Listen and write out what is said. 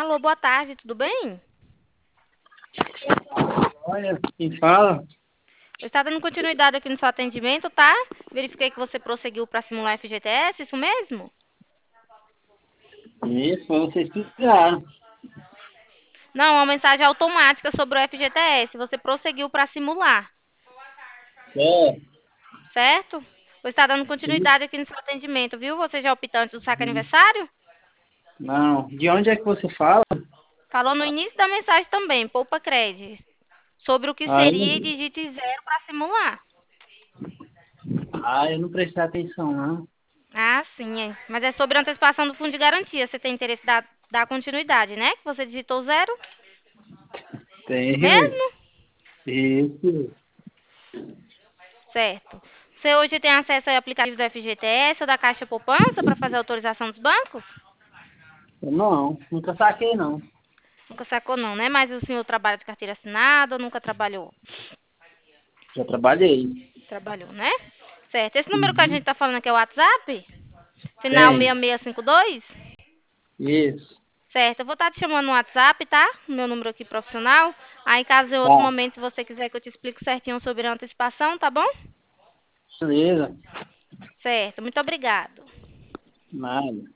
Alô, boa tarde, tudo bem? Olha, quem fala? Eu estava dando continuidade aqui no seu atendimento, tá? Verifiquei que você prosseguiu para simular FGTS, isso mesmo? Isso, foi vocês que ligaram. Não, uma mensagem automática sobre o FGTS. Você prosseguiu para simular, É, certo? Eu estava dando sim. continuidade aqui no seu atendimento, viu? Você já é optante do saque aniversário? Não, de onde é que você fala? Falou no início da mensagem também, Poupa Cred. Sobre o que seria e Aí, digite zero para simular. eu não prestei atenção, não. Ah, sim, é. Mas é sobre a antecipação do fundo de garantia. Você tem interesse em dar continuidade, né? Que você digitou zero? Tenho. Mesmo? Isso. Certo. Você hoje tem acesso ao aplicativo do FGTS ou da Caixa Poupança para fazer a autorização dos bancos? Não, nunca saquei, não. Nunca sacou não, né? Mas o senhor trabalha de carteira assinada ou nunca trabalhou? Já trabalhei. Trabalhou, né? Certo. Esse número que a gente Uhum. está falando aqui é o WhatsApp? Final Tem. 6652? Isso. Certo. Eu vou estar te chamando no WhatsApp, tá? Meu número aqui profissional. Aí, caso em outro Tá. momento, se você quiser que eu te explique certinho sobre a antecipação, tá bom? Beleza. Certo. Muito obrigado. Nada.